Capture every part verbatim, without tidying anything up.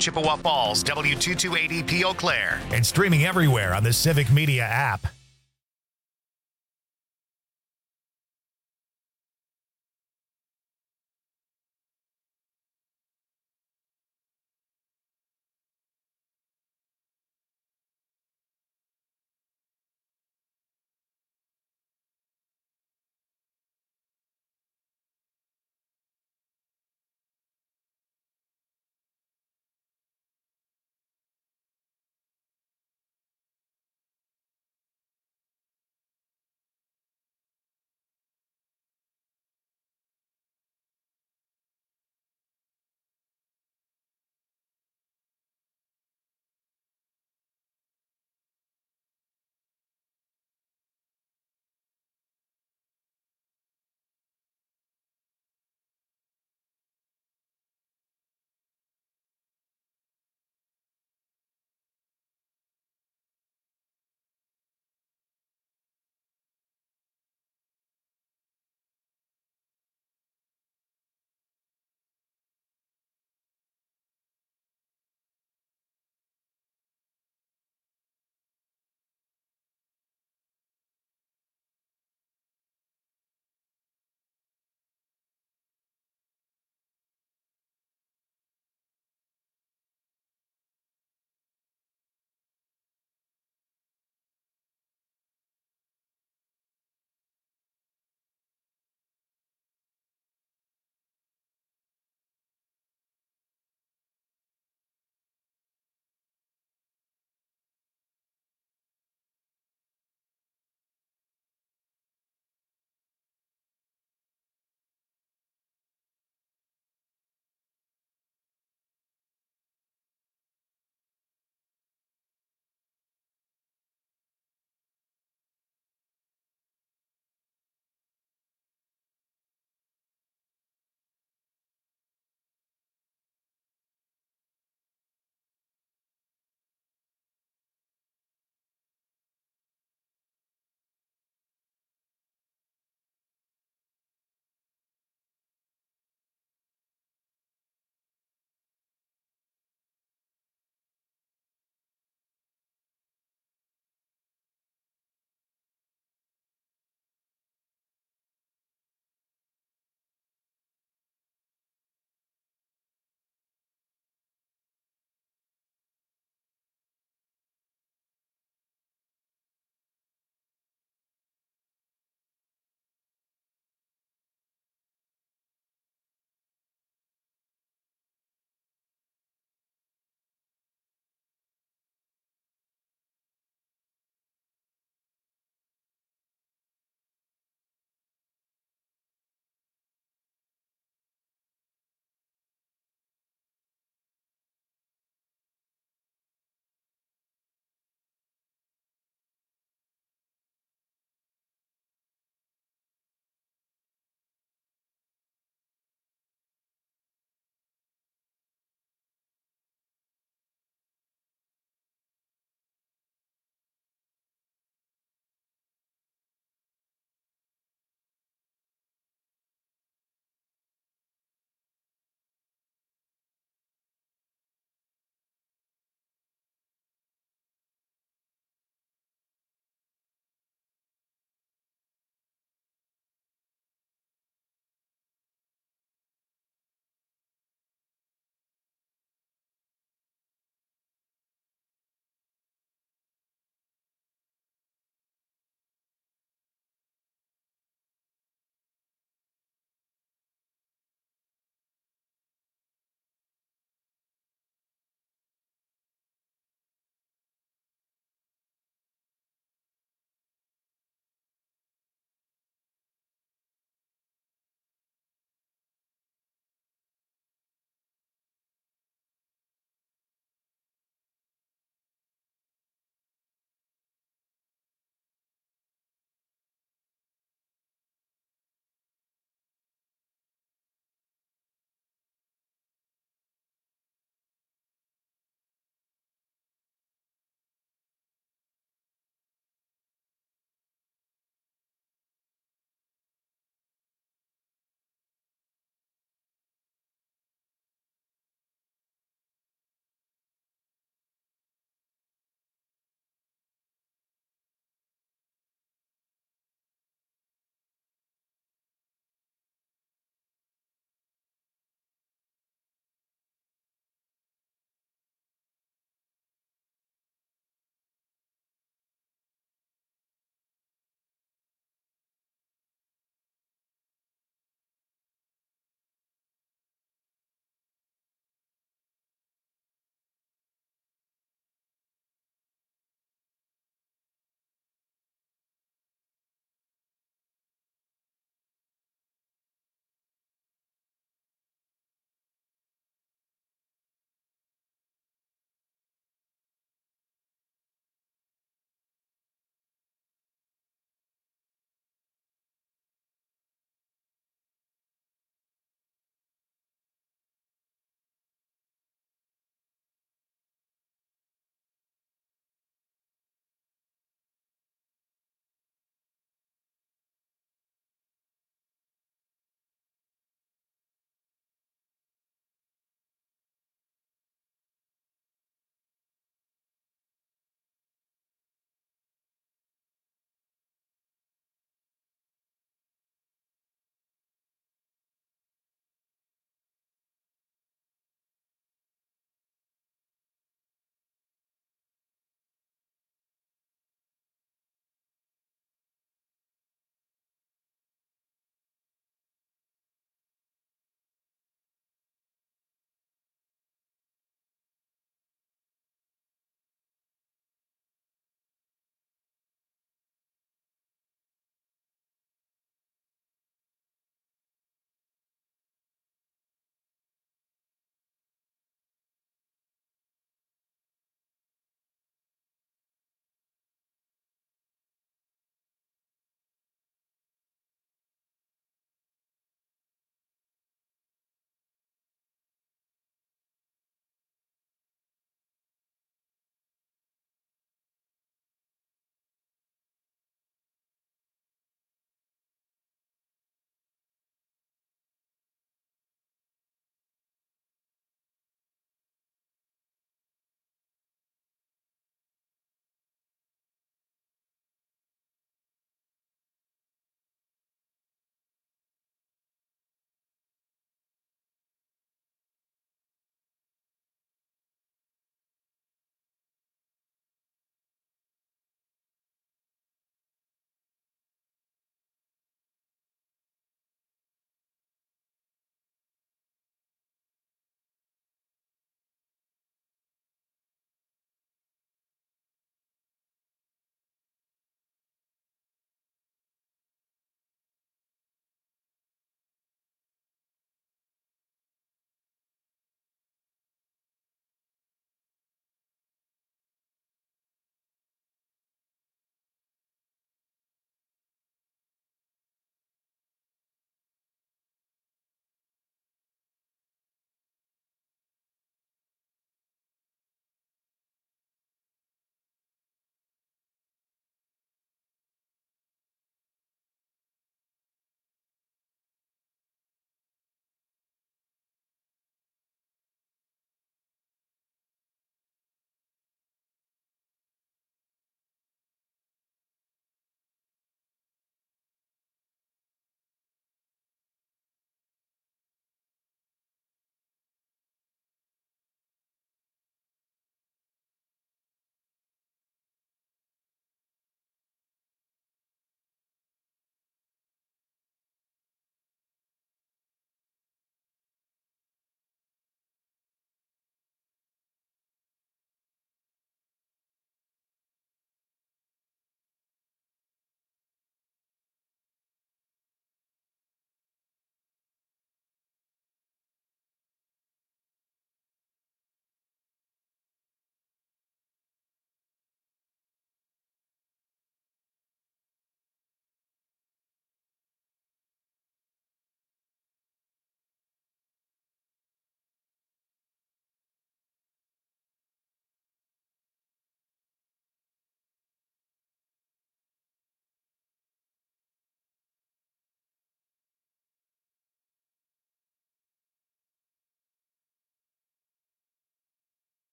Chippewa Falls, W two two eight zero P Eau Claire. And streaming everywhere on the Civic Media app.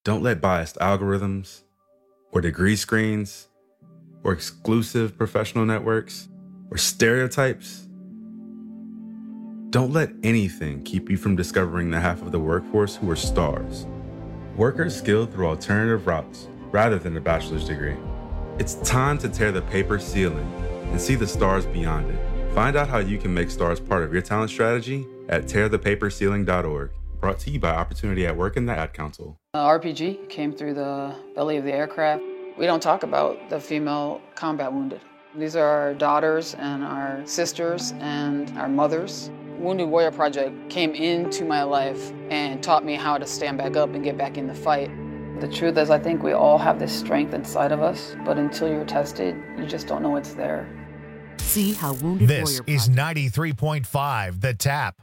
Don't let biased algorithms or degree screens or exclusive professional networks or stereotypes. Don't let anything keep you from discovering the half of the workforce who are stars. Workers skilled through alternative routes rather than a bachelor's degree. It's time to tear the paper ceiling and see the stars beyond it. Find out how you can make stars part of your talent strategy at tear the paper ceiling dot org. Brought to you by Opportunity at Work and the Ad Council. Uh, R P G came through the belly of the aircraft. We don't talk about the female combat wounded. These are our daughters and our sisters and our mothers. Wounded Warrior Project came into my life and taught me how to stand back up and get back in the fight. The truth is, I think we all have this strength inside of us, but until you're tested, you just don't know it's there. See how Wounded This Warrior is Project. ninety-three point five The Tap.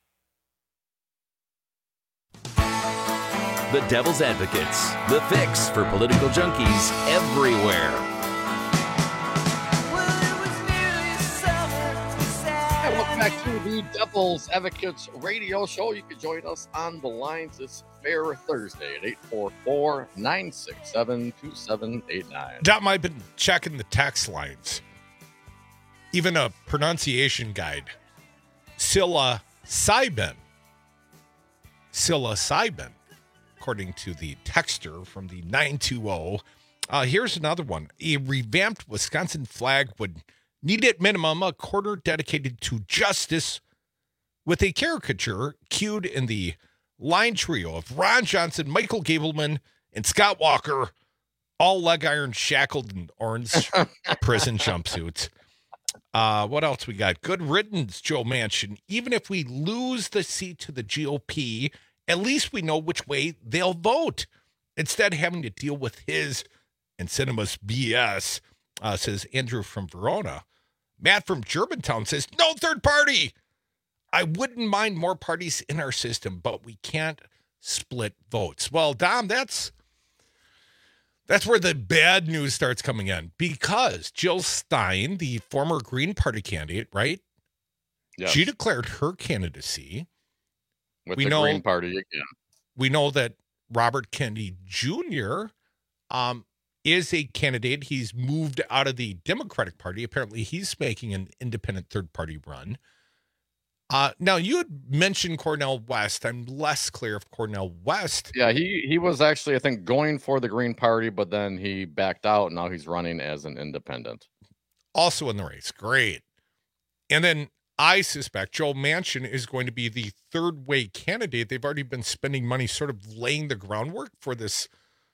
The Devil's Advocates, the fix for political junkies everywhere. Hey, welcome back to the Devil's Advocates radio show. You can join us on the lines this fair Thursday at eight four four, nine six seven, two seven eight nine. Dom, I've been checking the text lines. Even a pronunciation guide. Psilocybin. Psilocybin. According to the texter from the nine two zero. Uh, here's another one. A revamped Wisconsin flag would need at minimum a corner dedicated to justice with a caricature cued in the line trio of Ron Johnson, Michael Gableman, and Scott Walker, all leg iron shackled in orange prison jumpsuits. Uh, what else we got? Good riddance, Joe Manchin. Even if we lose the seat to the G O P, at least we know which way they'll vote. Instead of having to deal with his and Cinema's B S, uh, says Andrew from Verona. Matt from Germantown says, no third party. I wouldn't mind more parties in our system, but we can't split votes. Well, Dom, that's that's where the bad news starts coming in, because Jill Stein, the former Green Party candidate, right? Yes. She declared her candidacy. With we the know, Green Party again. We know that Robert Kennedy Junior um, is a candidate. He's moved out of the Democratic Party. Apparently, he's making an independent third-party run. Uh, now, you had mentioned Cornel West. I'm less clear if Cornel West. Yeah, he, he was actually, I think, going for the Green Party, but then he backed out. Now he's running as an independent. Also in the race. Great. And then I suspect Joe Manchin is going to be the third way candidate. They've already been spending money sort of laying the groundwork for this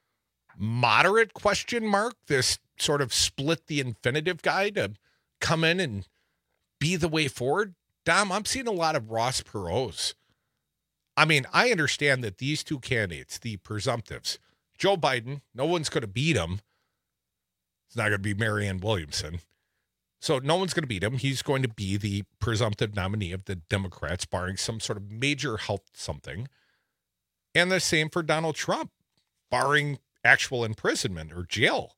moderate question mark, this sort of split the infinitive guy to come in and be the way forward. Dom, I'm seeing a lot of Ross Perot's. I mean, I understand that these two candidates, the presumptives, Joe Biden, no one's going to beat him. It's not going to be Marianne Williamson. So no one's going to beat him. He's going to be the presumptive nominee of the Democrats, barring some sort of major health something. And the same for Donald Trump, barring actual imprisonment or jail.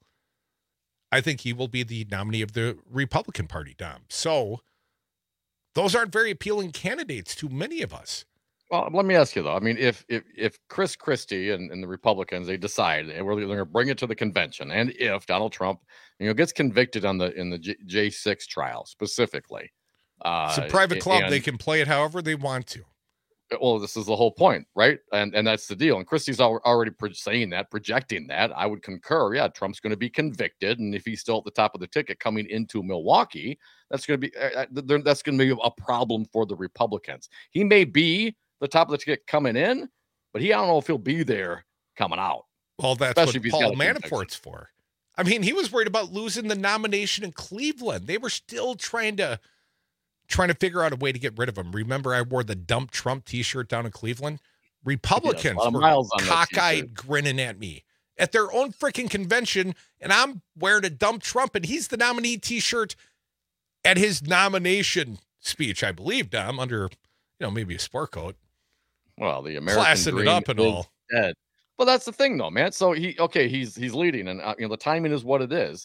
I think he will be the nominee of the Republican Party, Dom. So those aren't very appealing candidates to many of us. Well, let me ask you, though. I mean, if if if Chris Christie and, and the Republicans, they decide and we're going to bring it to the convention, and if Donald Trump, you know, gets convicted on the in the J six trial specifically, uh, it's a private club. and, they can play it however they want to. Well, this is the whole point, right? And and that's the deal. And Christie's al- already pro- saying that, projecting that. I would concur. Yeah, Trump's going to be convicted, and if he's still at the top of the ticket coming into Milwaukee, that's going to be uh, that's going to be a problem for the Republicans. He may be the top of the ticket coming in, but he I don't know if he'll be there coming out. Well, that's Especially what if he's Paul got a Manafort's conviction. for. I mean, he was worried about losing the nomination in Cleveland. They were still trying to trying to figure out a way to get rid of him. Remember, I wore the Dump Trump T-shirt down in Cleveland. Republicans Yes, a lot of were miles on that cockeyed, t-shirt. grinning at me at their own freaking convention, and I'm wearing a Dump Trump, and he's the nominee T-shirt at his nomination speech, I believe. Dom, under you know maybe a sport coat. Well, the American Classing it dream up and is all. dead. Well, that's the thing, though, man. So he okay, he's he's leading, and uh, you know the timing is what it is.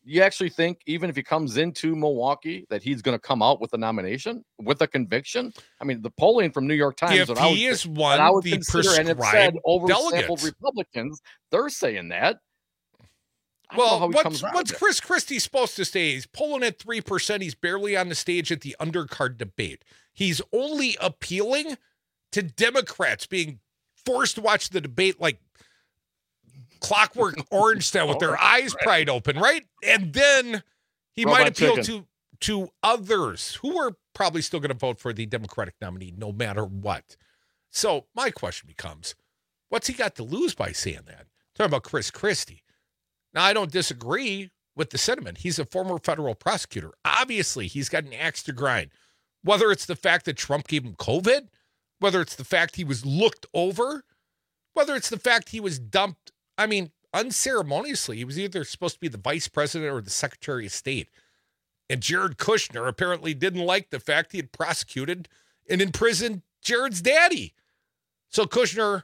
you actually think even if he comes into Milwaukee that he's going to come out with a nomination, with a conviction? I mean, the polling from New York Times, if that he I would, is one I would the consider, and it said prescribed oversampled delegates. Republicans, they're saying that. I don't know Well, how he what's, comes out what's of it. Chris Christie supposed to say? He's polling at three percent. He's barely on the stage at the undercard debate. He's only appealing to Democrats being forced to watch the debate like Clockwork Orange style with their eyes pried open, right? And then he Robot might appeal chicken. to to others who are probably still going to vote for the Democratic nominee no matter what. So my question becomes, what's he got to lose by saying that? Talking about Chris Christie. Now, I don't disagree with the sentiment. He's a former federal prosecutor. Obviously, he's got an axe to grind. Whether it's the fact that Trump gave him COVID, whether it's the fact he was looked over, whether it's the fact he was dumped, I mean, unceremoniously, he was either supposed to be the vice president or the secretary of state. And Jared Kushner apparently didn't like the fact he had prosecuted and imprisoned Jared's daddy. So Kushner,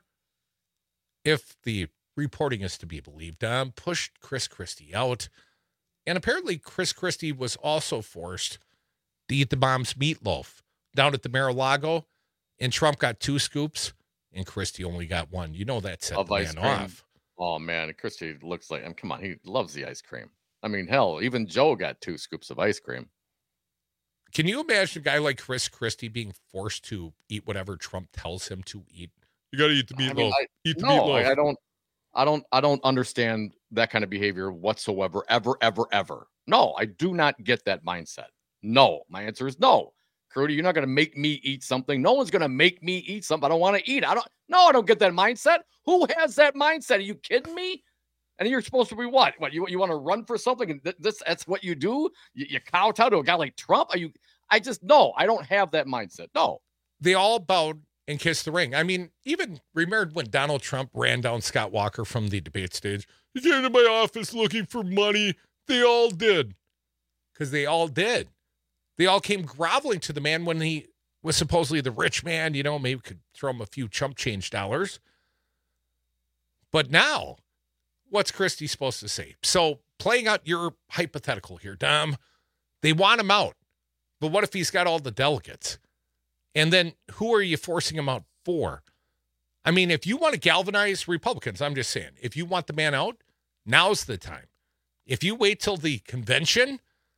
if the reporting is to be believed, um, pushed Chris Christie out. And apparently Chris Christie was also forced to eat the mom's meatloaf down at the Mar-a-Lago. And Trump got two scoops and Christie only got one. You know that set Of the ice man cream. off. Oh, man, Christie looks like, I mean, come on, he loves the ice cream. I mean, hell, even Joe got two scoops of ice cream. Can you imagine a guy like Chris Christie being forced to eat whatever Trump tells him to eat? You got to eat the meatloaf. I mean, I, eat the no, meatloaf. I, I don't, I don't, I don't understand that kind of behavior whatsoever, ever, ever, ever. No, I do not get that mindset. No, my answer is no. Crudy, you're not going to make me eat something. No one's going to make me eat something I don't want to eat. I don't, no, I don't get that mindset. Who has that mindset? Are you kidding me? And you're supposed to be what? What you you want to run for something? And th- this that's what you do? You, you kowtow to a guy like Trump? Are you? I just no. I don't have that mindset. No. They all bowed and kissed the ring. I mean, even remember when Donald Trump ran down Scott Walker from the debate stage? He came to my office looking for money. They all did, because they all did. They all came groveling to the man when he was supposedly the rich man. You know, maybe could throw him a few chump change dollars. But now, what's Christie supposed to say? So playing out your hypothetical here, Dom, they want him out. But what if he's got all the delegates? And then who are you forcing him out for? I mean, if you want to galvanize Republicans, I'm just saying, if you want the man out, now's the time. If you wait till the convention,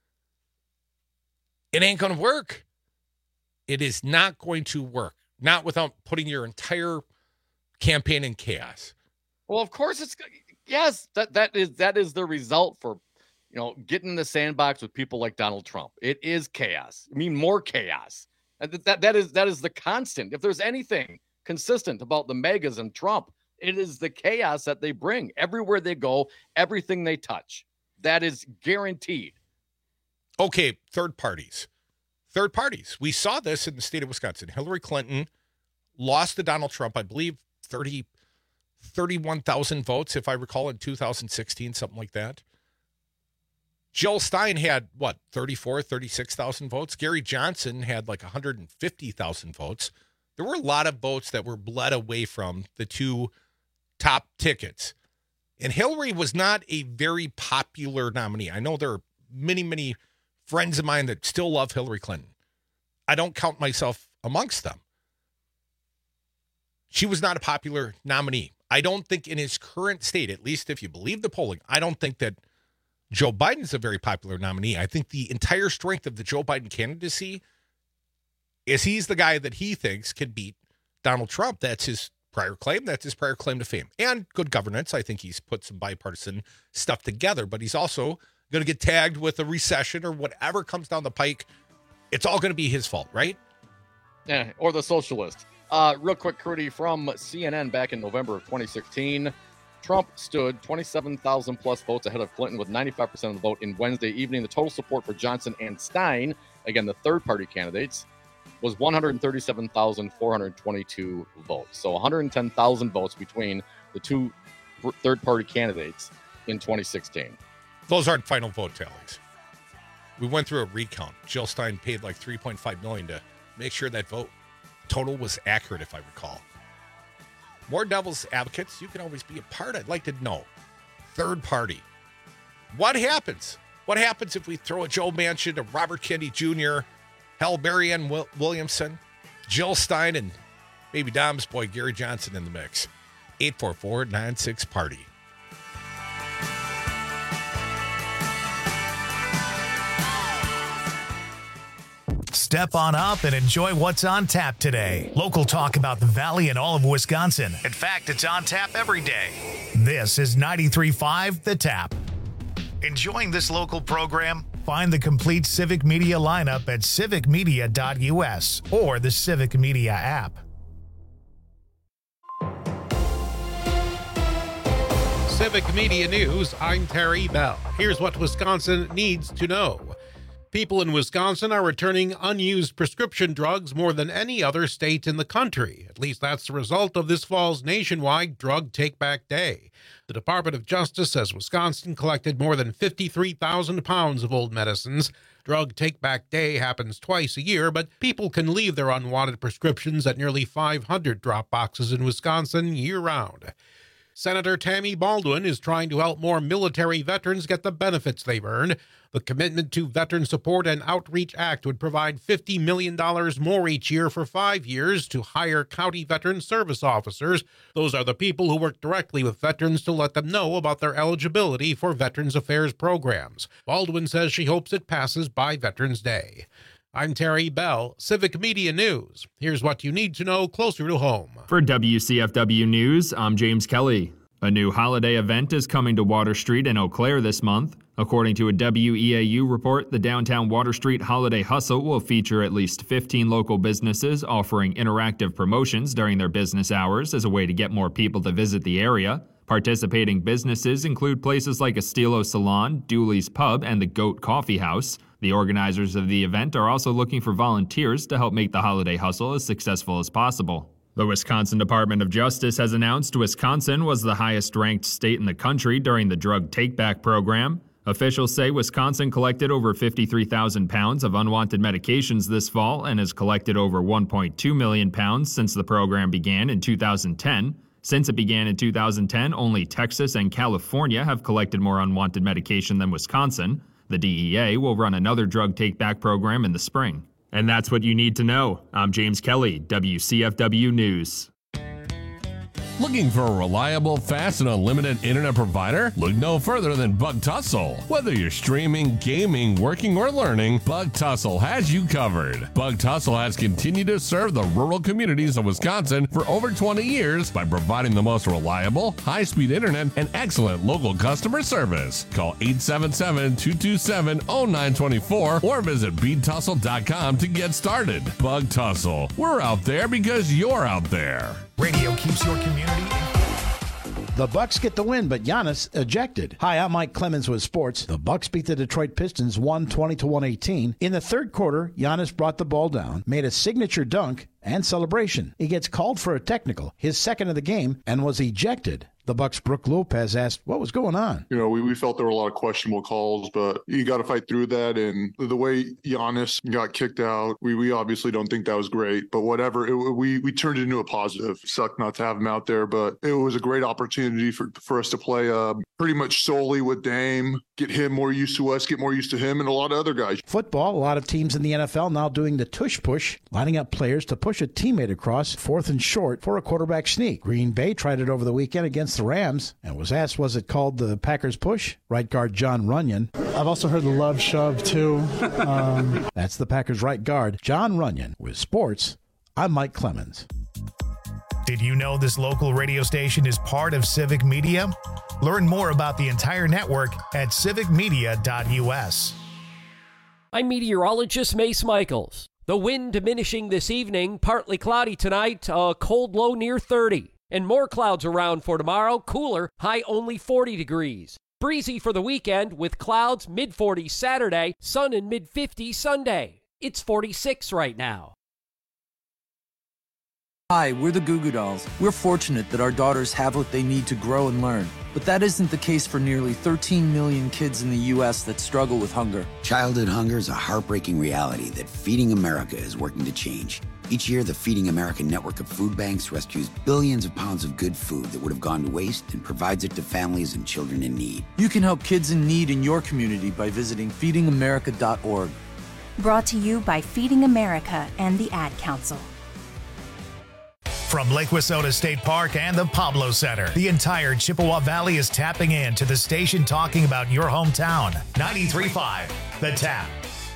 it ain't going to work. It is not going to work. Not without putting your entire campaign in chaos. Well, of course it's yes. That that is that is the result for, you know, getting in the sandbox with people like Donald Trump. It is chaos. I mean, more chaos. And that that, that is that is the constant. If there's anything consistent about the megas and Trump, it is the chaos that they bring everywhere they go, everything they touch. That is guaranteed. Okay, third parties. Third parties. We saw this in the state of Wisconsin. Hillary Clinton lost to Donald Trump, I believe, thirty, thirty-one thousand votes, if I recall, in two thousand sixteen, something like that. Jill Stein had, what, thirty-four, thirty-six thousand votes? Gary Johnson had like one hundred fifty thousand votes. There were a lot of votes that were bled away from the two top tickets. And Hillary was not a very popular nominee. I know there are many, many friends of mine that still love Hillary Clinton. I don't count myself amongst them. She was not a popular nominee. I don't think in his current state, at least if you believe the polling, I don't think that Joe Biden's a very popular nominee. I think the entire strength of the Joe Biden candidacy is he's the guy that he thinks can beat Donald Trump. That's his prior claim. That's his prior claim to fame. And good governance. I think he's put some bipartisan stuff together, but he's also going to get tagged with a recession or whatever comes down the pike. It's all going to be his fault, right? Yeah, or the socialist. Uh, real quick, Crudy, from C N N back in November of twenty sixteen, Trump stood twenty-seven thousand plus votes ahead of Clinton with ninety-five percent of the vote in Wednesday evening. The total support for Johnson and Stein, again, the third-party candidates, was one hundred thirty-seven thousand four hundred twenty-two votes. So one hundred ten thousand votes between the two third-party candidates in twenty sixteen. Those aren't final vote tallies. We went through a recount. Jill Stein paid like three point five million dollars to make sure that vote total was accurate, if I recall. More devil's advocates, you can always be a part. I'd like to know. Third party. What happens What happens if we throw a Joe Manchin, a Robert Kennedy Junior, hell, Marianne Will- Williamson, Jill Stein, and maybe Dom's boy Gary Johnson in the mix? eight four four, nine six, party. Step on up and enjoy what's on tap today. Local talk about the Valley and all of Wisconsin. In fact, it's on tap every day. This is ninety-three point five The Tap. Enjoying this local program? Find the complete Civic Media lineup at civic media dot u s or the Civic Media app. Civic Media News, I'm Terry Bell. Here's what Wisconsin needs to know. People in Wisconsin are returning unused prescription drugs more than any other state in the country. At least that's the result of this fall's nationwide Drug Take-Back Day. The Department of Justice says Wisconsin collected more than fifty-three thousand pounds of old medicines. Drug Take-Back Day happens twice a year, but people can leave their unwanted prescriptions at nearly five hundred drop boxes in Wisconsin year-round. Senator Tammy Baldwin is trying to help more military veterans get the benefits they've earned. The Commitment to Veteran Support and Outreach Act would provide fifty million dollars more each year for five years to hire county veteran service officers. Those are the people who work directly with veterans to let them know about their eligibility for Veterans Affairs programs. Baldwin says she hopes it passes by Veterans Day. I'm Terry Bell, Civic Media News. Here's what you need to know closer to home. For W C F W News, I'm James Kelly. A new holiday event is coming to Water Street in Eau Claire this month. According to a W E A U report, the downtown Water Street Holiday Hustle will feature at least fifteen local businesses offering interactive promotions during their business hours as a way to get more people to visit the area. Participating businesses include places like Estilo Salon, Dooley's Pub, and the Goat Coffee House. The organizers of the event are also looking for volunteers to help make the holiday hustle as successful as possible. The Wisconsin Department of Justice has announced Wisconsin was the highest-ranked state in the country during the Drug Take-Back program. Officials say Wisconsin collected over fifty-three thousand pounds of unwanted medications this fall and has collected over one point two million pounds since the program began in two thousand ten. Since it began in two thousand ten, only Texas and California have collected more unwanted medication than Wisconsin. The D E A will run another drug take-back program in the spring. And that's what you need to know. I'm James Kelly, W C F W News. Looking for a reliable, fast, and unlimited internet provider? Look no further than Bug Tussle. Whether you're streaming, gaming, working, or learning, Bug Tussle has you covered. Bug Tussle has continued to serve the rural communities of Wisconsin for over twenty years by providing the most reliable, high-speed internet and excellent local customer service. Call eight seven seven, two two seven, zero nine two four or visit bead tussle dot com to get started. Bug Tussle. We're out there because you're out there. Radio keeps your community. The Bucks get the win, but Giannis ejected. Hi, I'm Mike Clemens with sports. The Bucks beat the Detroit Pistons one twenty to one eighteen. In the third quarter, Giannis brought the ball down, made a signature dunk and celebration. He gets called for a technical, his second of the game, and was ejected. The Bucks' Brooke Lopez asked, what was going on? You know, we, we felt there were a lot of questionable calls, but you got to fight through that. And the way Giannis got kicked out, we, we obviously don't think that was great, but whatever, it, we, we turned it into a positive. Sucked not to have him out there, but it was a great opportunity for, for us to play uh, pretty much solely with Dame, get him more used to us, get more used to him, and a lot of other guys. Football, a lot of teams in the N F L now doing the tush push, lining up players to push a teammate across fourth and short for a quarterback sneak. Green Bay tried it over the weekend against the Rams and was asked, was it called the Packers push? Right guard John Runyon. I've also heard the love shove, too. Um... That's the Packers right guard, John Runyon. With sports, I'm Mike Clemens. Did you know this local radio station is part of Civic Media? Learn more about the entire network at civic media dot u s. I'm meteorologist Mace Michaels. The wind diminishing this evening, partly cloudy tonight, a cold low near thirty. And more clouds around for tomorrow, cooler, high only forty degrees. Breezy for the weekend with clouds mid forties Saturday, sun in mid fifties Sunday. It's forty-six right now. Hi, we're the Goo Goo Dolls. We're fortunate that our daughters have what they need to grow and learn. But that isn't the case for nearly thirteen million kids in the U S that struggle with hunger. Childhood hunger is a heartbreaking reality that Feeding America is working to change. Each year, the Feeding America network of food banks rescues billions of pounds of good food that would have gone to waste and provides it to families and children in need. You can help kids in need in your community by visiting feeding america dot org. Brought to you by Feeding America and the Ad Council. From Lake Wissota State Park and the Pablo Center, the entire Chippewa Valley is tapping in to the station talking about your hometown. ninety-three point five, The Tap.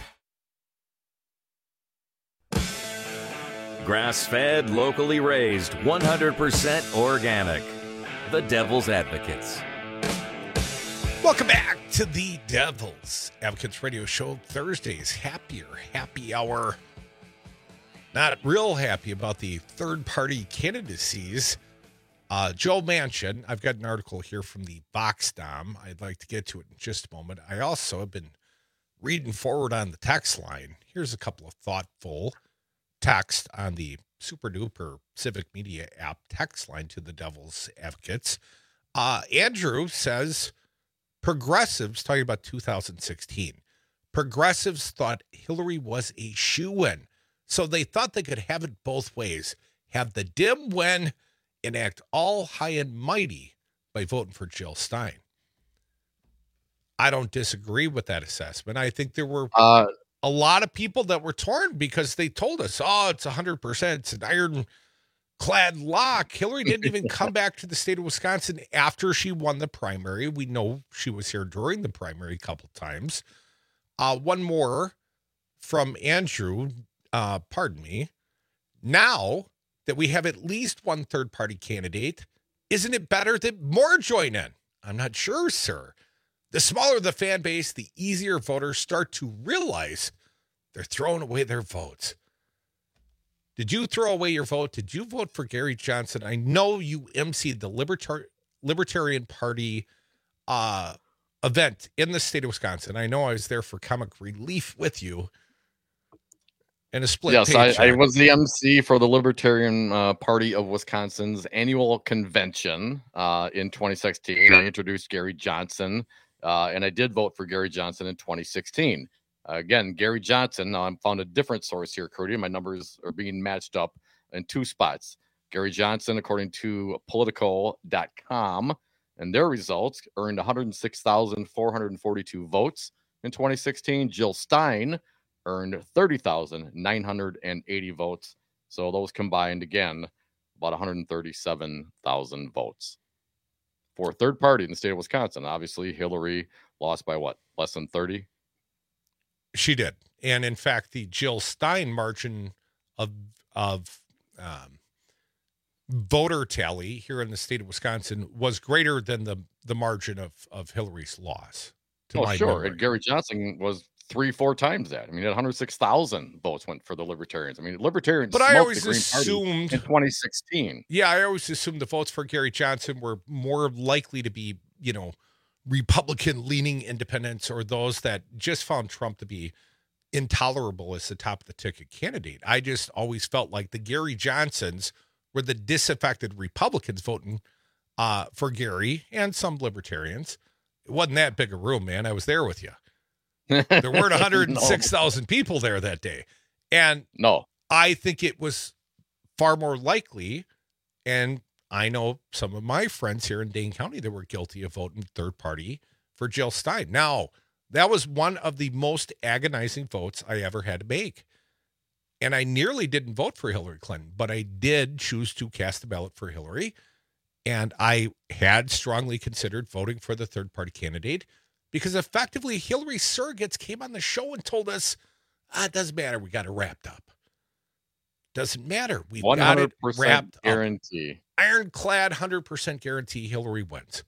Grass-fed, locally raised, one hundred percent organic. The Devil's Advocates. Welcome back to the Devil's Advocates Radio Show. Thursdays, happier, happy hour. Not real happy about the third-party candidacies. Uh, Joe Manchin, I've got an article here from the Voxdom. I'd like to get to it in just a moment. I also have been reading forward on the text line. Here's a couple of thoughtful text on the super duper Civic Media app text line to the Devil's Advocates. Uh, Andrew says, progressives, talking about two thousand sixteen, progressives thought Hillary was a shoo-in, so they thought they could have it both ways, have the dim win and act all high and mighty by voting for Jill Stein. I don't disagree with that assessment. I think there were uh, a lot of people that were torn because they told us, oh, it's one hundred percent. It's an ironclad lock. Hillary didn't even come back to the state of Wisconsin after she won the primary. We know she was here during the primary a couple times. Uh, one more from Andrew. Uh, pardon me. Now that we have at least one third-party candidate, isn't it better that more join in? I'm not sure, sir. The smaller the fan base, the easier voters start to realize they're throwing away their votes. Did you throw away your vote? Did you vote for Gary Johnson? I know you emceed the Libertar- Libertarian Party uh, event in the state of Wisconsin. I know I was there for comic relief with you. And a split yes, I, I paycheck. was the M C for the Libertarian uh, Party of Wisconsin's annual convention uh, in twenty sixteen. I introduced Gary Johnson, uh, and I did vote for Gary Johnson in twenty sixteen. Uh, again, Gary Johnson, now I found a different source here, Cody. My numbers are being matched up in two spots. Gary Johnson, according to Politico dot com, and their results earned one hundred six thousand four hundred forty-two votes in twenty sixteen. Jill Stein earned thirty thousand nine hundred eighty votes. So those combined, again, about one hundred thirty-seven thousand votes. For a third party in the state of Wisconsin, obviously Hillary lost by what? Less than thirty? She did. And in fact, the Jill Stein margin of, of um, voter tally here in the state of Wisconsin was greater than the, the margin of, of Hillary's loss. To Oh, my sure. memory. And Gary Johnson was three, four times that. I mean, one hundred six thousand votes went for the Libertarians. I mean, Libertarians But I smoked always the Green Party assumed in twenty sixteen. Yeah, I always assumed the votes for Gary Johnson were more likely to be, you know, Republican-leaning independents or those that just found Trump to be intolerable as the top of the ticket candidate. I just always felt like the Gary Johnsons were the disaffected Republicans voting uh, for Gary and some Libertarians. It wasn't that big a room, man. I was there with you. There weren't one hundred six thousand no. people there that day. And no, I think it was far more likely, and I know some of my friends here in Dane County that were guilty of voting third party for Jill Stein. Now, that was one of the most agonizing votes I ever had to make. And I nearly didn't vote for Hillary Clinton, but I did choose to cast a ballot for Hillary. And I had strongly considered voting for the third party candidate because effectively Hillary's surrogates came on the show and told us, ah, it doesn't matter. We got it wrapped up. Doesn't matter. We got it wrapped guarantee. Up. Ironclad, one hundred percent guarantee Hillary wins.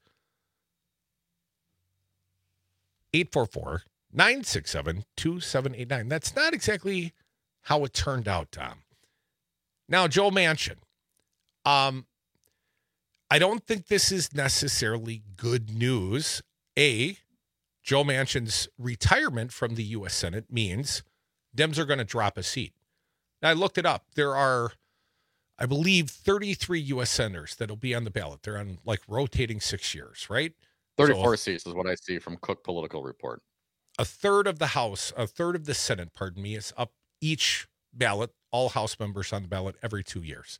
eight four four, nine six seven, two seven eight nine. That's not exactly how it turned out, Tom. Now, Joe Manchin. Um, I don't think this is necessarily good news. A, Joe Manchin's retirement from the U S Senate means Dems are going to drop a seat. Now, I looked it up. There are, I believe, thirty-three U S senators that'll be on the ballot. They're on like rotating six years, right? thirty-four So, seats is what I see from Cook Political Report. A third of the House, a third of the Senate, pardon me, is up each ballot all House members on the ballot every two years.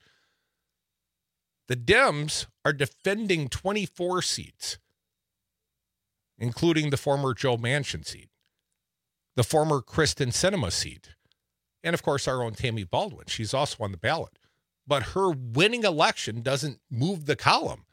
The Dems are defending twenty-four seats, including the former Joe Manchin seat, the former Kristen Sinema seat, and, of course, our own Tammy Baldwin. She's also on the ballot. But her winning election doesn't move the column.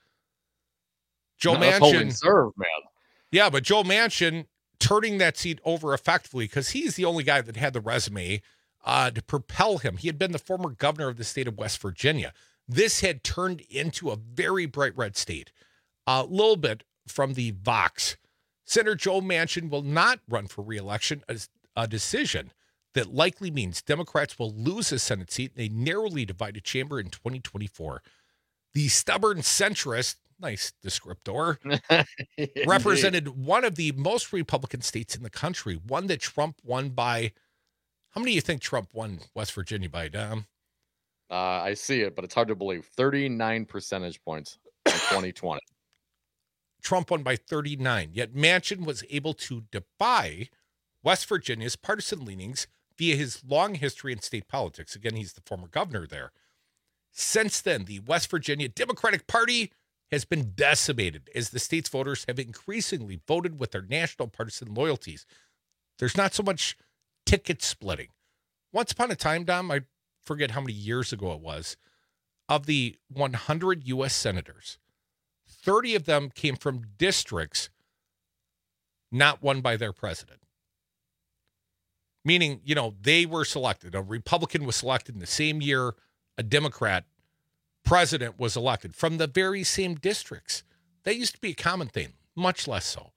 Joe no, that's holding Manchin serve, man. Yeah, but Joe Manchin turning that seat over effectively because he's the only guy that had the resume uh, to propel him. He had been the former governor of the state of West Virginia. This had turned into a very bright red state. A little bit from the Vox. Senator Joe Manchin will not run for re-election, a, a decision that likely means Democrats will lose a Senate seat in a narrowly divided chamber in twenty twenty-four. The stubborn centrist, nice descriptor, represented one of the most Republican states in the country, one that Trump won by, how many do you think Trump won West Virginia by, Dom? Uh, I see it, but it's hard to believe. thirty-nine percentage points in twenty twenty. Trump won by thirty-nine, yet Manchin was able to defy West Virginia's partisan leanings via his long history in state politics. Again, he's the former governor there. Since then, the West Virginia Democratic Party has been decimated as the state's voters have increasingly voted with their national partisan loyalties. There's not so much ticket splitting. Once upon a time, Dom, I forget how many years ago it was, of the one hundred U S senators, thirty of them came from districts not won by their president. Meaning, you know, they were selected. A Republican was selected in the same year a Democrat president was elected from the very same districts. That used to be a common thing, much less so.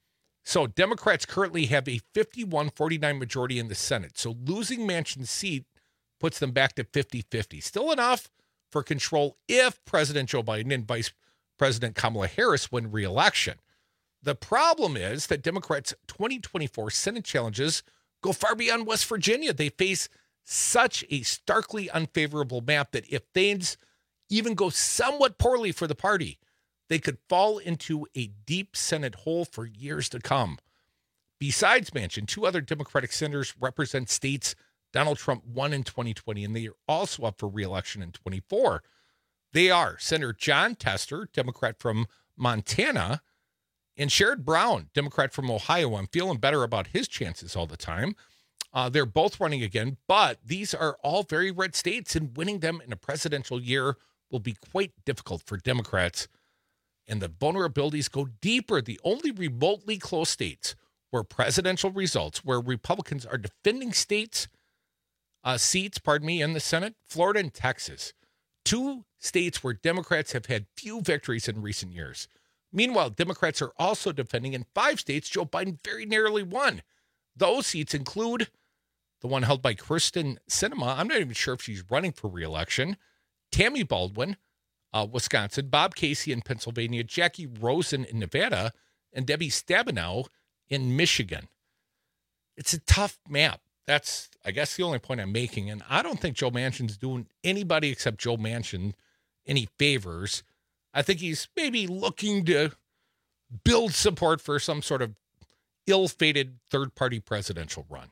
So Democrats currently have a fifty-one forty-nine majority in the Senate. So losing Manchin's seat puts them back to fifty-fifty. Still enough for control if President Joe Biden and Vice President Kamala Harris win re-election. The problem is that Democrats' twenty twenty-four Senate challenges go far beyond West Virginia. They face such a starkly unfavorable map that if things even go somewhat poorly for the party, they could fall into a deep Senate hole for years to come. Besides Manchin, two other Democratic senators represent states Donald Trump won in twenty twenty, and they are also up for re-election in twenty-four. They are Senator Jon Tester, Democrat from Montana, and Sherrod Brown, Democrat from Ohio. I'm feeling better about his chances all the time. Uh, they're both running again, but these are all very red states, and winning them in a presidential year will be quite difficult for Democrats. And the vulnerabilities go deeper. The only remotely close states where presidential results, where Republicans are defending states, uh, seats, pardon me, in the Senate, Florida and Texas. Two states where Democrats have had few victories in recent years. Meanwhile, Democrats are also defending in five states Joe Biden very narrowly won. Those seats include the one held by Kristen Sinema. I'm not even sure if she's running for re-election. Tammy Baldwin, uh, Wisconsin, Bob Casey in Pennsylvania, Jackie Rosen in Nevada, and Debbie Stabenow in Michigan. It's a tough map. That's, I guess, the only point I'm making. And I don't think Joe Manchin's doing anybody except Joe Manchin any favors. I think he's maybe looking to build support for some sort of ill-fated third-party presidential run.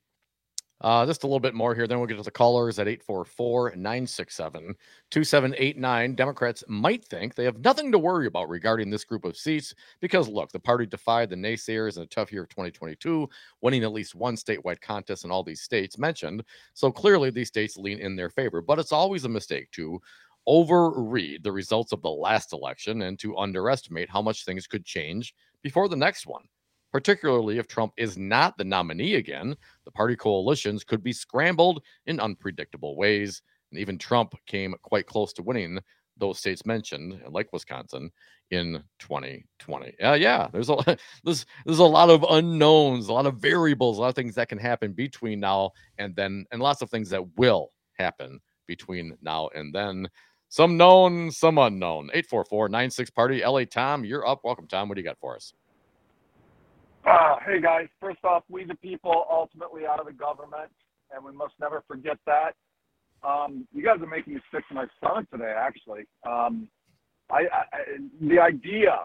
Uh, just a little bit more here, then we'll get to the callers at eight four four, nine six seven, two seven eight nine. Democrats might think they have nothing to worry about regarding this group of seats because, look, the party defied the naysayers in a tough year of twenty twenty-two, winning at least one statewide contest in all these states mentioned. So clearly these states lean in their favor, but it's always a mistake to overread the results of the last election and to underestimate how much things could change before the next one. Particularly if Trump is not the nominee again, the party coalitions could be scrambled in unpredictable ways. And even Trump came quite close to winning those states mentioned, like Wisconsin, in twenty twenty. Uh, yeah, there's a there's, there's a lot of unknowns, a lot of variables, a lot of things that can happen between now and then, and lots of things that will happen between now and then. Some known, some unknown. eight four four, nine six party. L A Tom, you're up. Welcome, Tom. What do you got for us? Uh, hey, guys. First off, we the people ultimately out of the government, and we must never forget that. Um, you guys are making me sick to my stomach today, actually. Um, I, I, the idea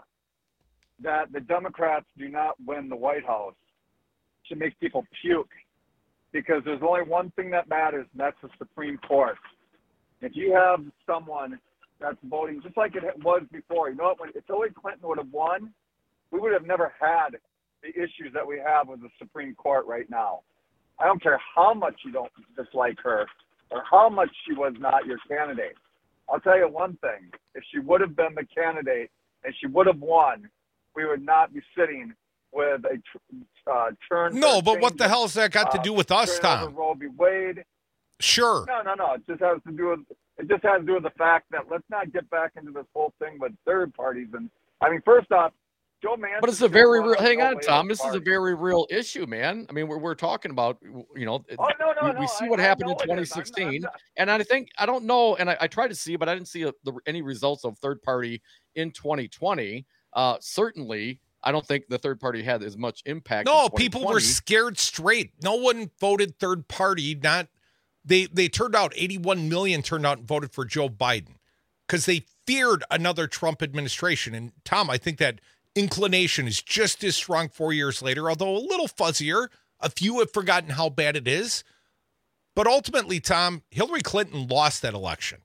that the Democrats do not win the White House should make people puke. because there's only one thing that matters, and that's the Supreme Court. If you have someone that's voting just like it was before, you know what? When, if Hillary Clinton would have won, we would have never had the issues that we have with the Supreme Court right now. I don't care how much you don't dislike her or how much she was not your candidate. I'll tell you one thing. If she would have been the candidate and she would have won, we would not be sitting with a uh, turn. No, but what the hell has that got to do with us, Tom? Roe v. Wade. Sure. No, no, no. It just has to do with it. Just has to do with the fact that let's not get back into this whole thing with third parties. And I mean, first off, Joe Manchin. But it's a very real. Hang on, Tom. This is a very real issue, man. I mean, we're we're talking about, you know, oh, no, no, we, no. we see I, what I happened in know twenty sixteen, and I think I don't know, and I, I tried to see, but I didn't see a, the, any results of third party in twenty twenty. Uh, certainly, I don't think the third party had as much impact. No, people were scared straight. No one voted third party. Not they. They turned out eighty-one million turned out and voted for Joe Biden because they feared another Trump administration. And Tom, I think that inclination is just as strong four years later, although a little fuzzier. A few have forgotten how bad it is. But ultimately, Tom, Hillary Clinton lost that election.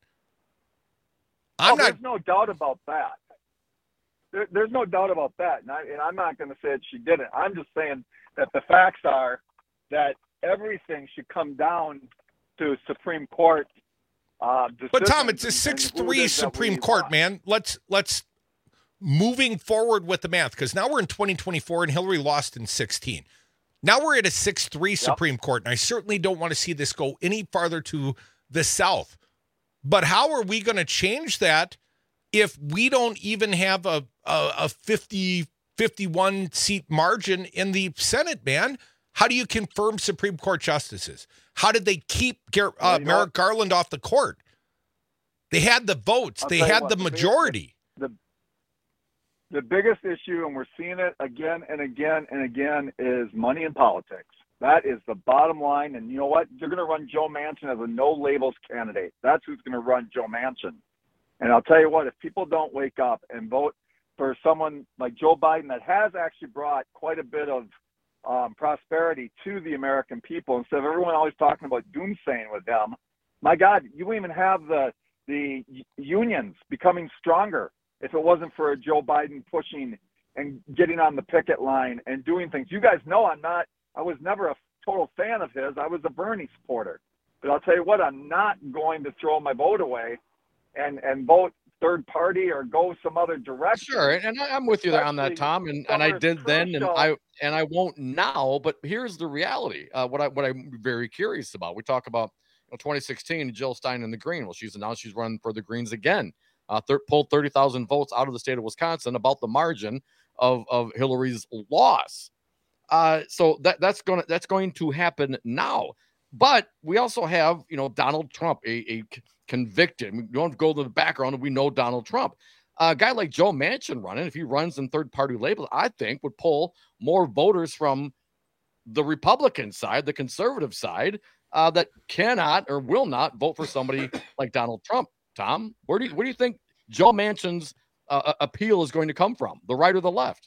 I'm oh, not. There's no doubt about that. There, there's no doubt about that. And, I, and I'm not going to say that she didn't. I'm just saying that the facts are that everything should come down to Supreme Court. Uh, but Tom, it's a six three Supreme Court, man. Let's let's. Moving forward with the math, because now we're in twenty twenty-four and Hillary lost in sixteen. Now we're at a six three yep. Supreme Court, and I certainly don't want to see this go any farther to the south. But how are we going to change that if we don't even have a, a, a fifty, fifty-one seat margin in the Senate, man? How do you confirm Supreme Court justices? How did they keep Gar- uh, well, Merrick Garland off the court? They had the votes. I'll they had what, the majority. The, the, The biggest issue, and we're seeing it again and again and again, is money in politics. That is the bottom line. And you know what? They're going to run Joe Manchin as a no-labels candidate. That's who's going to run Joe Manchin. And I'll tell you what, if people don't wake up and vote for someone like Joe Biden that has actually brought quite a bit of um, prosperity to the American people, instead of everyone always talking about doomsaying with them, my God, you wouldn't even have the the unions becoming stronger if it wasn't for Joe Biden pushing and getting on the picket line and doing things. You guys know I'm not, I was never a total fan of his. I was a Bernie supporter. But I'll tell you what, I'm not going to throw my vote away and, and vote third party or go some other direction. Sure, and I'm with you there on that, Tom, and, and I did then, and I and I won't now. But here's the reality: uh, what I what I'm very curious about. We talk about you know, twenty sixteen, Jill Stein in the Green. Well, she's announced she's running for the Greens again. Uh, thir- pulled thirty thousand votes out of the state of Wisconsin, about the margin of of Hillary's loss. Uh, so that that's going to that's going to happen now. But we also have, you know, Donald Trump, a, a convicted. We don't go to the background. We know Donald Trump. A guy like Joe Manchin running, if he runs in third-party labels, I think would pull more voters from the Republican side, the conservative side, uh, that cannot or will not vote for somebody like Donald Trump. Tom, where do you where do you think Joe Manchin's uh, appeal is going to come from, the right or the left?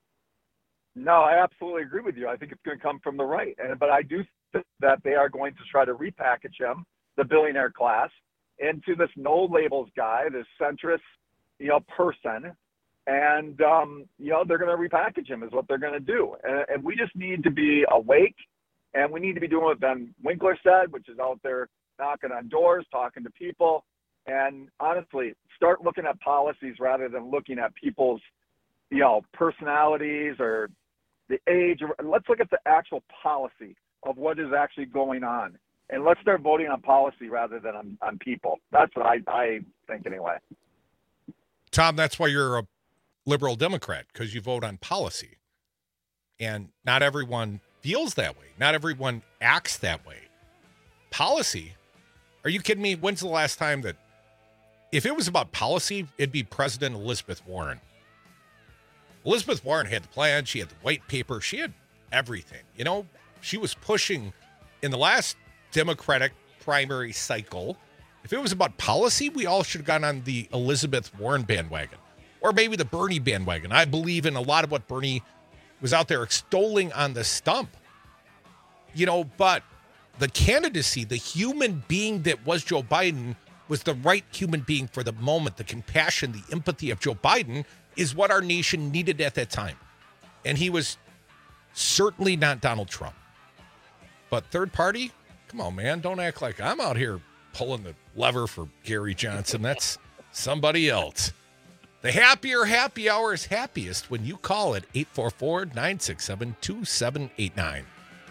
No, I absolutely agree with you. I think it's going to come from the right, and but I do think that they are going to try to repackage him, the billionaire class, into this no labels guy, this centrist, you know, person, and um, you know they're going to repackage him is what they're going to do, and, and we just need to be awake, and we need to be doing what Ben Winkler said, which is out there knocking on doors, talking to people, and honestly, start looking at policies rather than looking at people's, you know, personalities or the age. Let's look at the actual policy of what is actually going on. And let's start voting on policy rather than on, on people. That's what I, I think anyway. Tom, that's why you're a liberal Democrat, because you vote on policy. And not everyone feels that way. Not everyone acts that way. Policy? Are you kidding me? When's the last time that, if it was about policy, it'd be President Elizabeth Warren. Elizabeth Warren had the plan. She had the white paper. She had everything. You know, she was pushing in the last Democratic primary cycle. If it was about policy, we all should have gone on the Elizabeth Warren bandwagon, or maybe the Bernie bandwagon. I believe in a lot of what Bernie was out there extolling on the stump. You know, but the candidacy, the human being that was Joe Biden was the right human being for the moment. The compassion, the empathy of Joe Biden is what our nation needed at that time. And he was certainly not Donald Trump. But third party, come on, man, don't act like I'm out here pulling the lever for Gary Johnson. That's somebody else. The happier happy hour is happiest when you call it eight four four, nine six seven, two seven eight nine.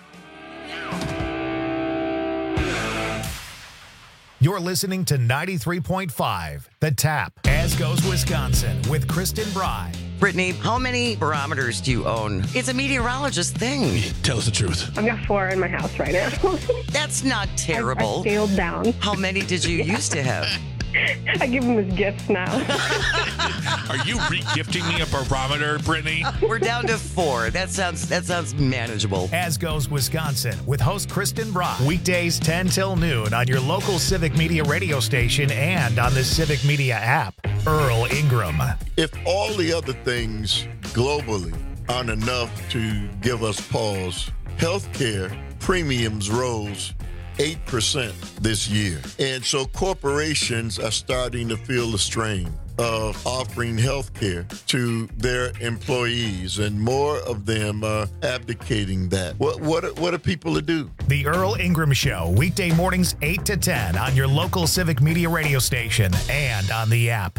You're listening to ninety-three point five, The Tap, As Goes Wisconsin, with Kristen Bry. Brittany, how many barometers do you own? It's a meteorologist thing. Tell us the truth. I've got four in my house right now. That's not terrible. I, I scaled down. How many did you used to have? I give them as gifts now. Are you re-gifting me a barometer, Brittany? We're down to four. That sounds that sounds manageable. As Goes Wisconsin, with host Kristen Bry. Weekdays ten till noon on your local Civic Media radio station and on the Civic Media app. Earl Ingram. If all the other things globally aren't enough to give us pause, healthcare premiums rose eight percent this year. And so corporations are starting to feel the strain of offering health care to their employees, and more of them are abdicating that. What what what are people to do? The Earl Ingram Show, weekday mornings eight to ten on your local Civic Media radio station and on the app.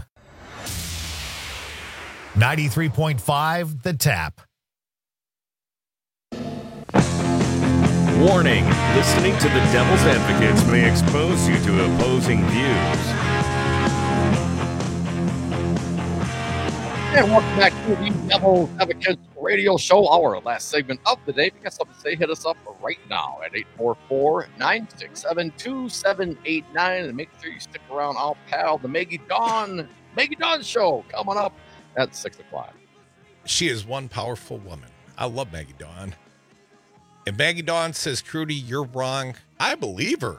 ninety-three point five, The Tap. Warning, listening to the Devil's Advocates may expose you to opposing views. And welcome back to the Devil's Advocates radio show, our last segment of the day. If you got something to say, hit us up right now at eight four four, nine six seven, two seven eight nine. And make sure you stick around, our pal, the Maggie Dawn, Maggie Dawn Show, coming up at six o'clock. She is one powerful woman. I love Maggie Dawn. If Maggie Dawn says, Crudy, you're wrong, I believe her.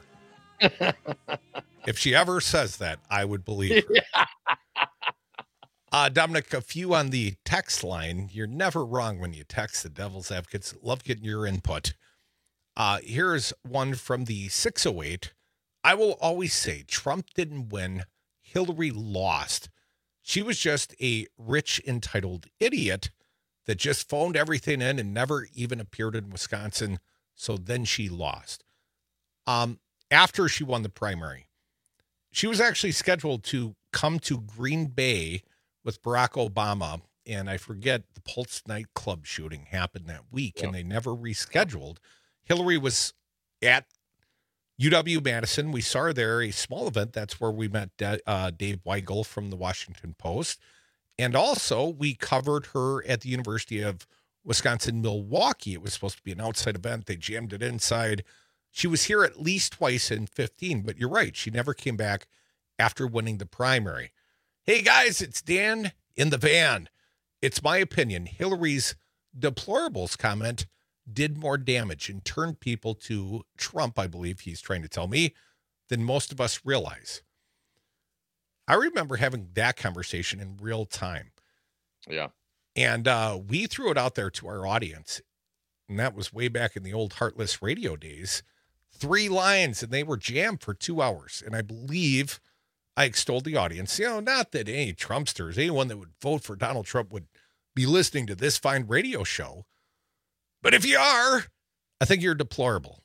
If she ever says that, I would believe her. uh, Dominic, a few on the text line. You're never wrong when you text the Devil's Advocates. Love getting your input. Uh, here's one from the six oh eight. I will always say Trump didn't win. Hillary lost. She was just a rich, entitled idiot that just phoned everything in and never even appeared in Wisconsin. So then she lost. Um, after she won the primary, she was actually scheduled to come to Green Bay with Barack Obama. And I forget, the Pulse nightclub shooting happened that week, yep. And they never rescheduled. Hillary was at U W Madison. We saw her there, a small event. That's where we met uh, Dave Weigel from the Washington Post. And also, we covered her at the University of Wisconsin-Milwaukee. It was supposed to be an outside event. They jammed it inside. She was here at least twice in fifteen, but you're right. She never came back after winning the primary. Hey, guys, it's Dan in the van. It's my opinion. Hillary's deplorables comment did more damage and turned people to Trump, I believe he's trying to tell me, than most of us realize. I remember having that conversation in real time. Yeah. And uh, we threw it out there to our audience. And that was way back in the old Heartless radio days. Three lines, and they were jammed for two hours. And I believe I extolled the audience. You know, not that any Trumpsters, anyone that would vote for Donald Trump would be listening to this fine radio show. But if you are, I think you're deplorable.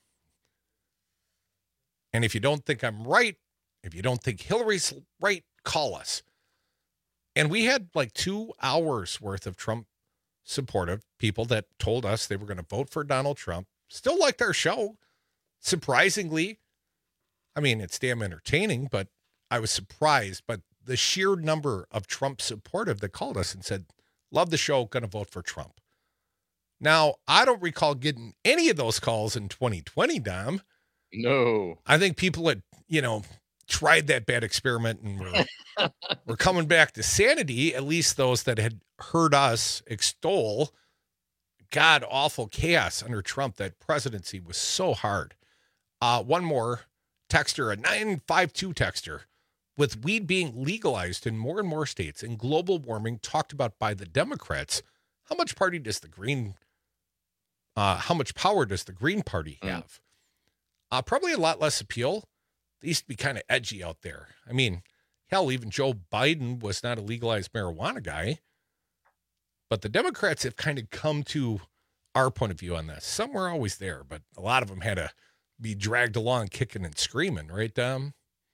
And if you don't think I'm right, if you don't think Hillary's right, call us. And we had like two hours worth of Trump supportive people that told us they were going to vote for Donald Trump. Still liked our show. Surprisingly, I mean, it's damn entertaining, but I was surprised by the sheer number of Trump supportive that called us and said, love the show, going to vote for Trump. Now, I don't recall getting any of those calls in twenty twenty, Dom. No. I think people had, you know, tried that bad experiment and were, were coming back to sanity, at least those that had heard us extol god awful chaos under Trump. That presidency was so hard. Uh, one more texter, a nine five two texter. With weed being legalized in more and more states and global warming talked about by the Democrats, how much party does the Green, uh, how much power does the Green Party have? Mm. Uh, probably a lot less appeal. They used to be kind of edgy out there. I mean, hell, even Joe Biden was not a legalized marijuana guy. But the Democrats have kind of come to our point of view on this. Some were always there, but a lot of them had to be dragged along kicking and screaming, right, Dom?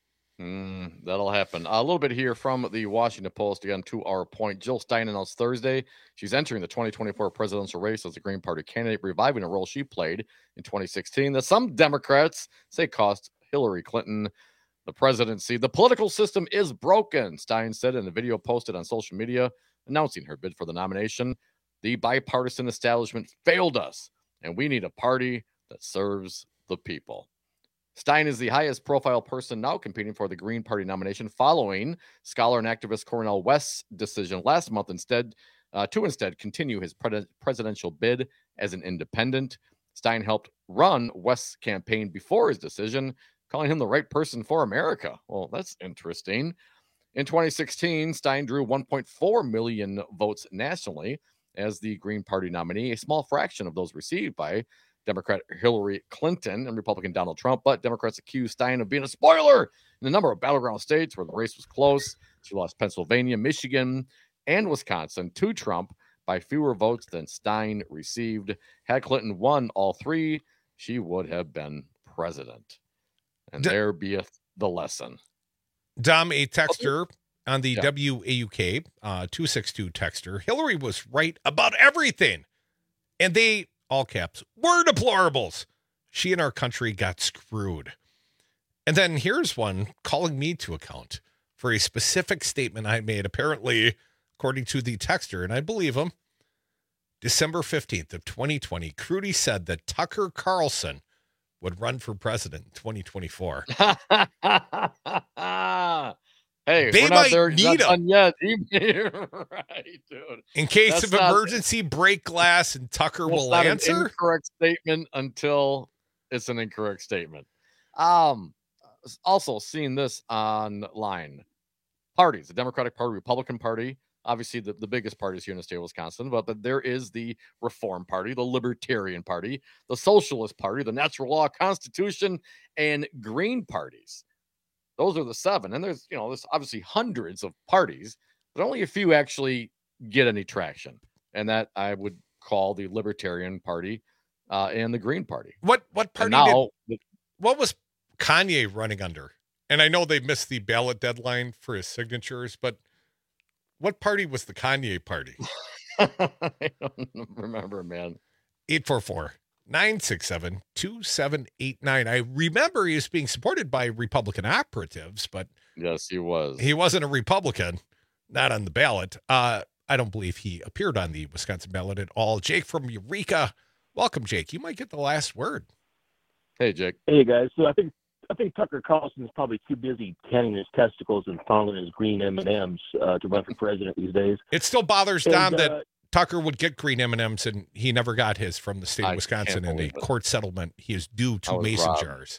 Mm, that'll happen. A little bit here from the Washington Post, again, to our point. Jill Stein announced Thursday she's entering the twenty twenty-four presidential race as a Green Party candidate, reviving a role she played in twenty sixteen that some Democrats say cost Hillary Clinton the presidency. The political system is broken, Stein said in a video posted on social media announcing her bid for the nomination. The bipartisan establishment failed us, and we need a party that serves the people. Stein is the highest profile person now competing for the Green Party nomination following scholar and activist Cornel West's decision last month instead uh, to instead continue his pre- presidential bid as an independent. Stein helped run West's campaign before his decision, calling him the right person for America. Well, that's interesting. In twenty sixteen, Stein drew one point four million votes nationally as the Green Party nominee, a small fraction of those received by Democrat Hillary Clinton and Republican Donald Trump, but Democrats accused Stein of being a spoiler in a number of battleground states where the race was close. She lost Pennsylvania, Michigan, and Wisconsin to Trump by fewer votes than Stein received. Had Clinton won all three, she would have been president. And D- there be a, the lesson. Dom, a texter on the yeah. W A U K uh, two six two texter, Hillary was right about everything. And they, all caps, were deplorables. She and our country got screwed. And then here's one calling me to account for a specific statement I made, apparently, according to the texter, and I believe him. December fifteenth of twenty twenty, Crudy said that Tucker Carlson would run for president in twenty twenty-four. Hey, they we're not might there, need not him. Yet. right, dude. In case That's of not, emergency, break glass, and Tucker will not answer. An incorrect statement until it's an incorrect statement. Um, also seeing this online. Parties, the Democratic Party, Republican Party, obviously the, the biggest parties here in the state of Wisconsin, but, but there is the Reform Party, the Libertarian Party, the Socialist Party, the Natural Law Constitution, and Green parties. Those are the seven. And there's, you know, there's obviously hundreds of parties, but only a few actually get any traction. And that I would call the Libertarian Party uh, and the Green Party. What what party now, did, what was Kanye running under? And I know they missed the ballot deadline for his signatures, but what party was the Kanye party? I don't remember, man. eight four four, nine six seven, two seven eight nine. I remember he was being supported by Republican operatives, but yes, he was. He wasn't a Republican, not on the ballot. Uh, I don't believe he appeared on the Wisconsin ballot at all. Jake from Eureka. Welcome, Jake. You might get the last word. Hey, Jake. Hey, guys. So I think I think Tucker Carlson is probably too busy tanning his testicles and fondling his green M and M's uh, to run for president these days. It still bothers and, Dom uh, that Tucker would get green M and M's and he never got his from the state of I Wisconsin in a it. court settlement. He is due I two was mason robbed. jars.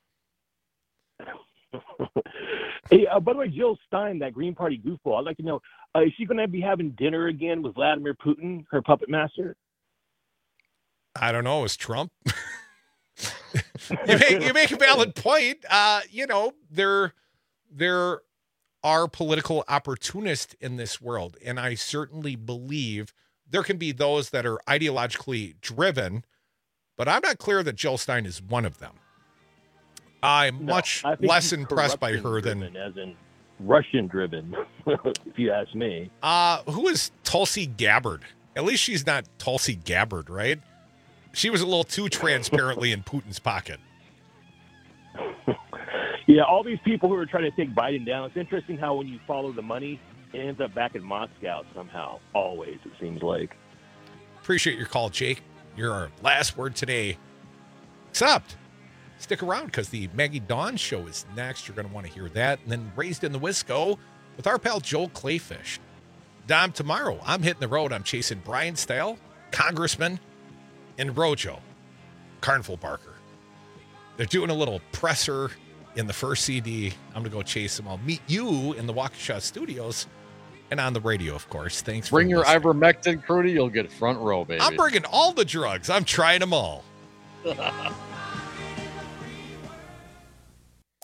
Hey, uh, by the way, Jill Stein, that Green Party goofball, I'd like to know, uh, is she going to be having dinner again with Vladimir Putin, her puppet master? I don't know. Is Trump? you make you make a valid point. Uh, you know, there there are political opportunists in this world, and I certainly believe there can be those that are ideologically driven, but I'm not clear that Jill Stein is one of them. I'm No, much I think less he's impressed by her than corruption-driven, as in Russian-driven, if you ask me. uh, who is Tulsi Gabbard. At least she's not Tulsi Gabbard, right? She was a little too transparently in Putin's pocket. Yeah, all these people who are trying to take Biden down, it's interesting how when you follow the money, it ends up back in Moscow somehow. Always, it seems like. Appreciate your call, Jake. You're our last word today. Except, stick around because the Maggie Dawn show is next. You're going to want to hear that. And then Raised in the Wisco with our pal Joel Clayfish. Dom, tomorrow, I'm hitting the road. I'm chasing Brian Style, Congressman, and Rojo, Carnival Barker. They're doing a little presser in the first C D. I'm going to go chase them. I'll meet you in the Waukesha studios and on the radio, of course. Thanks for Bring your listening. ivermectin, Crudy. You'll get front row, baby. I'm bringing all the drugs. I'm trying them all.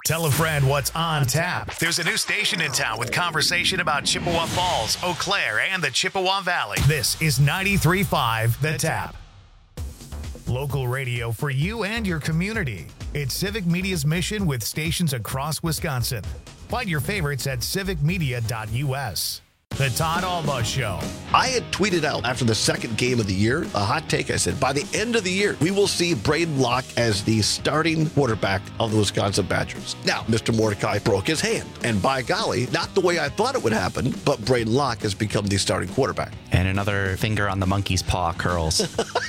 Tell a friend what's on tap. There's a new station in town with conversation about Chippewa Falls, Eau Claire, and the Chippewa Valley. This is ninety-three point five The Tap. Local radio for you and your community. It's Civic Media's mission with stations across Wisconsin. Find your favorites at civic media dot u s. The Todd Alba Show. I had tweeted out after the second game of the year, a hot take. I said, by the end of the year, we will see Braden Locke as the starting quarterback of the Wisconsin Badgers. Now, Mister Mordecai broke his hand. And by golly, not the way I thought it would happen, but Braden Locke has become the starting quarterback. And another finger on the monkey's paw curls.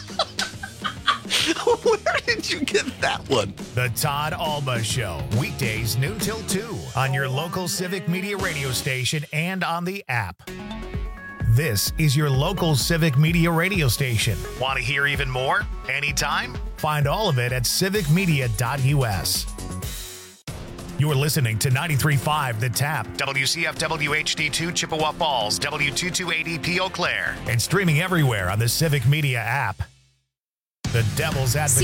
Where did you get that one? The Todd Alba Show. Weekdays noon till two on your local Civic Media radio station and on the app. This is your local Civic Media radio station. Want to hear even more? Anytime? Find all of it at civic media dot u s. You're listening to ninety-three point five The Tap, W C F W H D two Chippewa Falls, W two two eight E P Eau Claire, and streaming everywhere on the Civic Media app. The Devil's Advocate